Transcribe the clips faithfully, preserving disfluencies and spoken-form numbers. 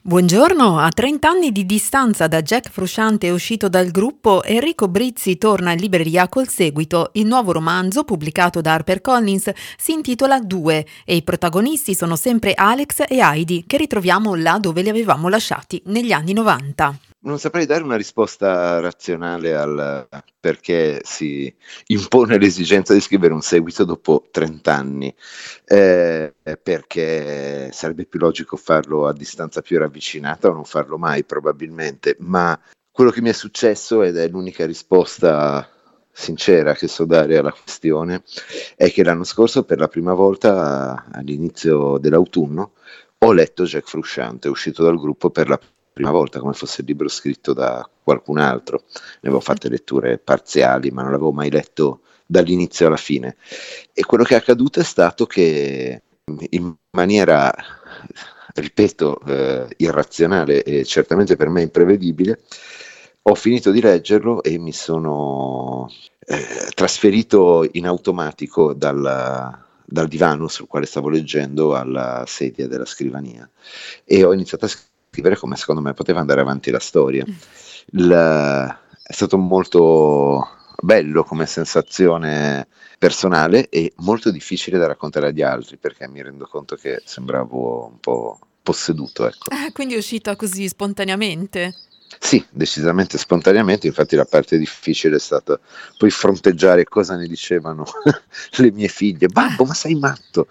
Buongiorno, a trenta anni di distanza da Jack Frusciante uscito dal gruppo, Enrico Brizzi torna in libreria col seguito. Il nuovo romanzo, pubblicato da HarperCollins, si intitola Due e i protagonisti sono sempre Alex e Heidi, che ritroviamo là dove li avevamo lasciati, negli anni novanta. Non saprei dare una risposta razionale al perché si impone l'esigenza di scrivere un seguito dopo trenta anni, eh, perché sarebbe più logico farlo a distanza più ravvicinata o non farlo mai probabilmente, ma quello che mi è successo, ed è l'unica risposta sincera che so dare alla questione, è che l'anno scorso per la prima volta all'inizio dell'autunno ho letto Jack Frusciante, uscito dal gruppo per la prima volta, come fosse il libro scritto da qualcun altro. Ne avevo fatte letture parziali, ma non l'avevo mai letto dall'inizio alla fine. E quello che è accaduto è stato che in maniera, ripeto, eh, irrazionale e certamente per me imprevedibile, ho finito di leggerlo e mi sono eh, trasferito in automatico dal, dal divano sul quale stavo leggendo alla sedia della scrivania e ho iniziato a scrivere come secondo me poteva andare avanti la storia. Il, è stato molto bello come sensazione personale e molto difficile da raccontare agli altri, perché mi rendo conto che sembravo un po' posseduto, ecco. Ah, quindi è uscita così spontaneamente? Sì, decisamente spontaneamente, infatti la parte difficile è stata poi fronteggiare cosa ne dicevano le mie figlie. Babbo, ma sei matto?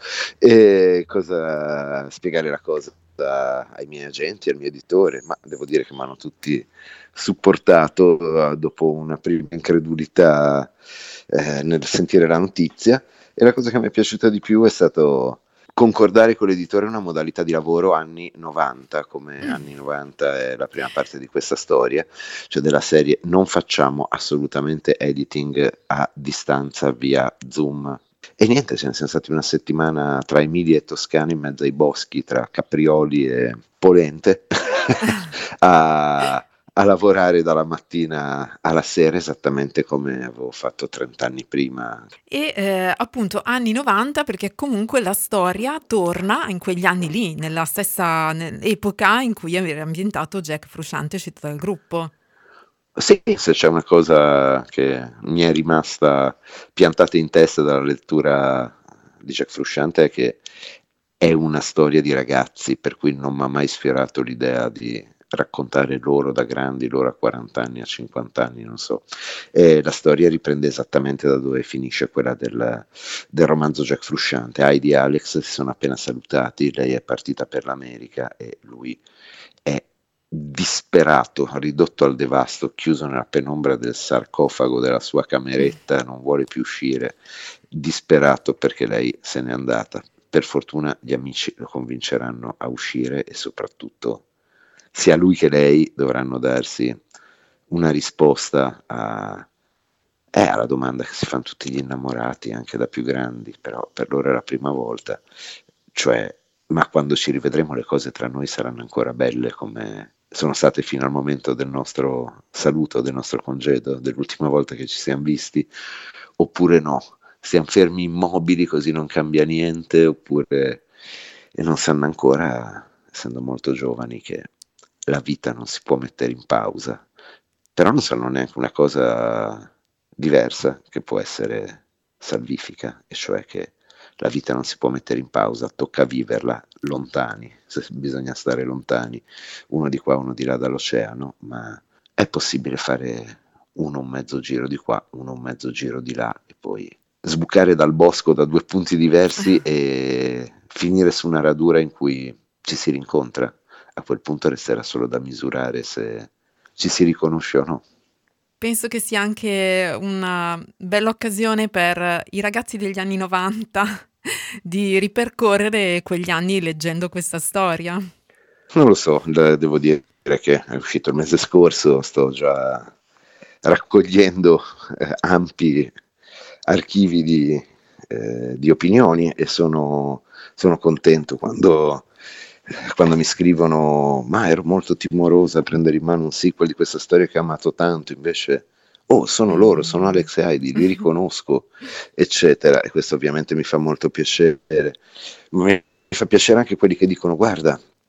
E cosa, spiegare la cosa ai miei agenti, al mio editore, ma devo dire che mi hanno tutti supportato uh, dopo una prima incredulità eh, nel sentire la notizia, e la cosa che mi è piaciuta di più è stato concordare con l'editore una modalità di lavoro anni novanta, come Mm. anni novanta è la prima parte di questa storia, cioè della serie non facciamo assolutamente editing a distanza via Zoom. E niente, ce ne siamo stati una settimana tra Emilia e Toscana in mezzo ai boschi, tra Caprioli e Polente, a, a lavorare dalla mattina alla sera esattamente come avevo fatto trenta anni prima. E eh, appunto anni novanta, perché comunque la storia torna in quegli anni lì, nella stessa ne- epoca in cui era ambientato Jack Frusciante uscito dal gruppo. Sì, se c'è una cosa che mi è rimasta piantata in testa dalla lettura di Jack Frusciante è che è una storia di ragazzi, per cui non mi ha mai sfiorato l'idea di raccontare loro da grandi, loro a quaranta anni, a cinquanta anni, non so. E la storia riprende esattamente da dove finisce quella del, del romanzo Jack Frusciante. Heidi e Alex si sono appena salutati, lei è partita per l'America e lui è disperato, ridotto al devasto, chiuso nella penombra del sarcofago della sua cameretta, non vuole più uscire, disperato perché lei se n'è andata. Per fortuna gli amici lo convinceranno a uscire e soprattutto sia lui che lei dovranno darsi una risposta a, eh, alla domanda che si fanno tutti gli innamorati, anche da più grandi, però per loro è la prima volta, cioè, ma quando ci rivedremo le cose tra noi saranno ancora belle come sono state fino al momento del nostro saluto, del nostro congedo, dell'ultima volta che ci siamo visti, oppure no? Stiamo fermi immobili così non cambia niente, oppure e non sanno ancora, essendo molto giovani, che la vita non si può mettere in pausa, però non sanno neanche una cosa diversa che può essere salvifica, e cioè che la vita non si può mettere in pausa, tocca viverla lontani, se bisogna stare lontani, uno di qua, uno di là dall'oceano, ma è possibile fare uno un mezzo giro di qua, uno un mezzo giro di là e poi sbucare dal bosco da due punti diversi e finire su una radura in cui ci si rincontra. A quel punto resterà solo da misurare se ci si riconosce o no. Penso che sia anche una bella occasione per i ragazzi degli anni novanta di ripercorrere quegli anni leggendo questa storia. Non lo so, devo dire che è uscito il mese scorso, sto già raccogliendo eh, ampi archivi di, eh, di opinioni e sono, sono contento quando, quando mi scrivono ma ero molto timorosa a prendere in mano un sequel di questa storia che ho amato tanto, invece oh sono loro, sono Alex e Heidi, li riconosco, eccetera, e questo ovviamente mi fa molto piacere. Mi fa piacere anche quelli che dicono guarda,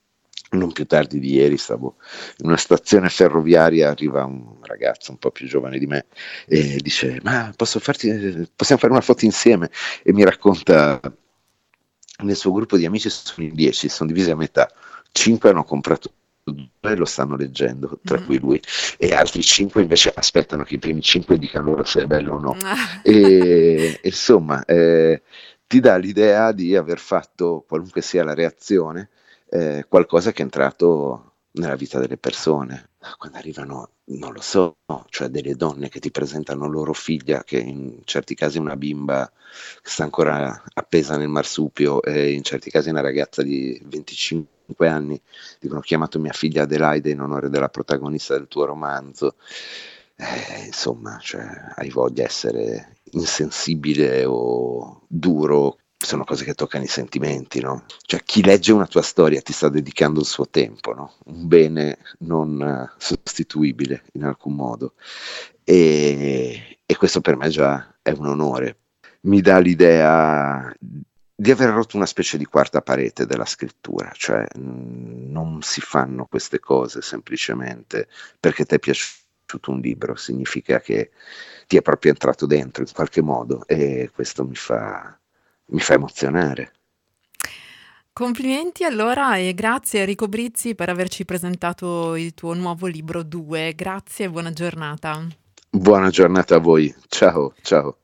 Non più tardi di ieri stavo in una stazione ferroviaria, arriva un ragazzo un po' più giovane di me e dice: "Ma posso farti possiamo fare una foto insieme?" E mi racconta nel suo gruppo di amici sono in dieci, son divisi a metà, cinque hanno comprato due e lo stanno leggendo, tra Mh. cui lui, e altri cinque invece aspettano che i primi cinque dicano loro se è bello o no. E e insomma, ehm, ti dà l'idea di aver fatto, qualunque sia la reazione, ehm, qualcosa che è entrato nella vita delle persone. Quando arrivano, non lo so, cioè delle donne che ti presentano loro figlia, che in certi casi è una bimba che sta ancora appesa nel marsupio e in certi casi una ragazza di venticinque anni, dicono: "Ho chiamato mia figlia Adelaide in onore della protagonista del tuo romanzo". Eh, insomma, cioè, hai voglia essere insensibile o duro, sono cose che toccano i sentimenti, no? Cioè, chi legge una tua storia ti sta dedicando il suo tempo, no? Un bene non eh, sostituibile in alcun modo. E, e questo per me già è un onore. Mi dà l'idea di aver rotto una specie di quarta parete della scrittura, cioè mh, non si fanno queste cose semplicemente perché ti è piaciuto un libro, significa che ti è proprio entrato dentro in qualche modo e questo mi fa, mi fa emozionare. Complimenti allora e grazie Enrico Brizzi per averci presentato il tuo nuovo libro due. Grazie e buona giornata. Buona giornata a voi, ciao, ciao.